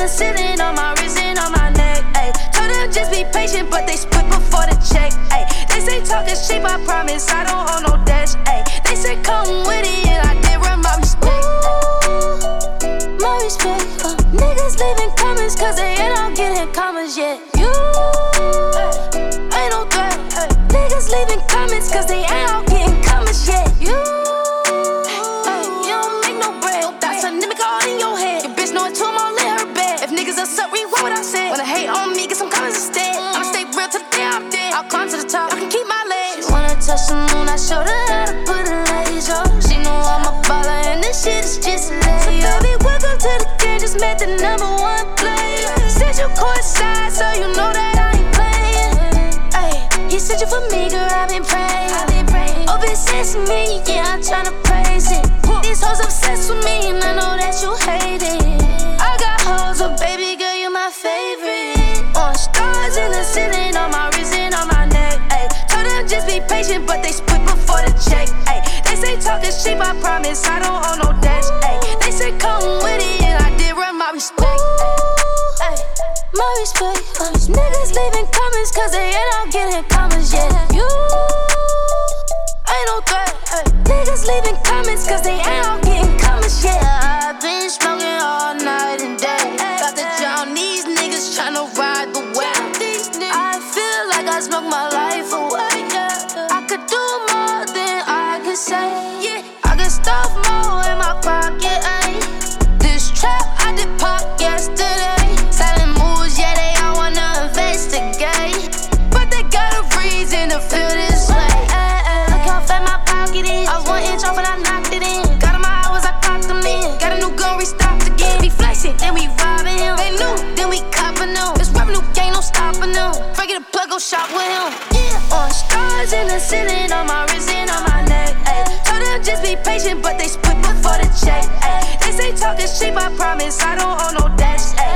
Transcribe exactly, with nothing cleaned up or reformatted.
the ceiling on my wrist and on my neck. Ay, told them just be patient, but they split before the check. Ay, they say talk is cheap, I promise I don't own no dash. Ay, they say come with it, and I did run my respect. Ay, my respect. Uh, niggas leaving comments, cause they ain't all getting commas yet. You ay, ain't no threat. Ay, niggas leaving comments, cause they ain't all getting commas yet. You ay, you don't make no bread. That's a nigga all in your head. Your bitch know it too, I'm all in her bed. If niggas are sorry, what would I say? Wanna hate on me, get some comments instead. I'ma stay real till the day I'm dead. I'll climb to the top, I can keep my legs. She wanna touch the moon, I showed her how to put a laser. She know I'm a baller and this shit is just a layup. So baby, welcome to the game, just met the number one player. Said you courtside, so you know that I ain't playing. Ay, he said you for me, girl, I've been praying. I've been praying. Oh, bitch, sense me, yeah, I'm tryna praise it. These hoes obsessed with me, and I know that you hate it. I got hoes, but baby girl, you my favorite. Orange stars in the ceiling on my wrist and on my neck. Ay, told them just be patient, but they split before the check. Ay, they say talk is cheap, I promise I don't own no dash. Ay, they say come with it, and I did run my respect. Ay, my respect. Uh, niggas leaving comments, cause they ain't all getting commas yet. You ain't no threat. Ay, niggas leaving comments, cause they ain't all getting commas yet. I've been smoking all night and day. Got the drown, these niggas tryna ride the wave. I feel like I smoked my life away. I could do more than I could say. I could stuff more in my pocket. Ay. This trap I did pop yesterday. Selling moves, yeah, they all wanna investigate. But they got a reason to feel this way. Ay, ay. Look how fat my pocket is. I was one inch off and I knocked it in. Got in my hours, I cocked them in. Got a new gun, restocked again. We flexing, then we robbing him. They knew, then we copping them. This revenue gang, no stopping them. Break it a plug, go shop with him. Yeah, on stars in the ceiling on my wrist and on my neck. Ay, told them just be patient, but they split before the check. Ay, they say talk is cheap, I promise I don't own no dash. Ay,